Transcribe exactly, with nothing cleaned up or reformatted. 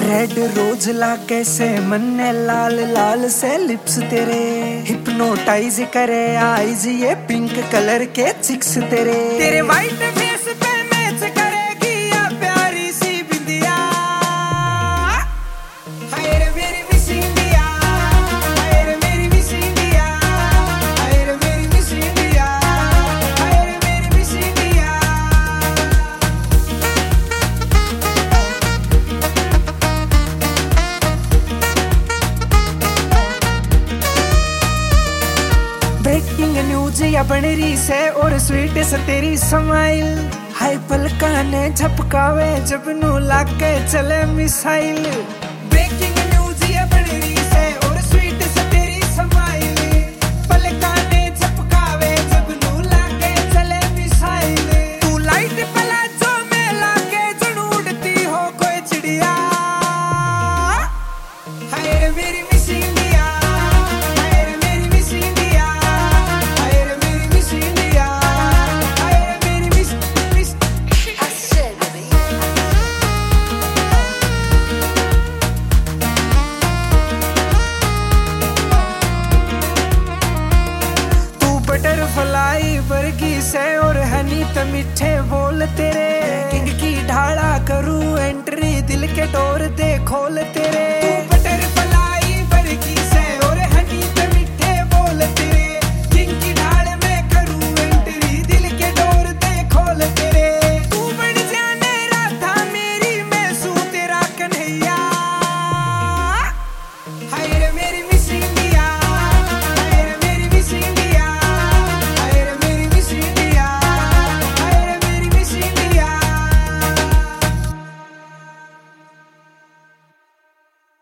Red rose ला कैसे मन्ने लाल लाल से लिप्स तेरे हिप्नोटाइज करे आईज ये पिंक कलर के चिक्स तेरे तेरे वाइट फेस पे मैच करेगी या प्यारी सी बिंदिया। हाय रे मेरी मिस इंडिया, हाय रे मेरी मिस इंडिया, हाय रे मेरी मिस इंडिया, हाय रे मेरी मिस इंडिया। ब्रेकिंग न्यूज या बन रही से और स्वीट से तेरी स्माइल हाय पलका ने झपकावे जब नू लाके चले मिसाइल। ब्रेकिंग न्यूज या बन रही से और स्वीट से तेरी स्माइल पलका ने झपकावे जब नू लाके चले मिसाइल। तू लाइट प्लाजो में लाके जण उड़ती हो कोई चिड़िया। हाय रे मेरी मिस इंडिया, हाय रे मेरी मिस इंडिया, हाय रे मेरी मिस इंडिया, हाय रे मेरी miss miss. I said, baby. तू बटरफ्लाई वर्गी से और हनी त मीठे बोल तेरे किंग की ढाला करूं एंट्री दिल के डोर दे खोल तेरे।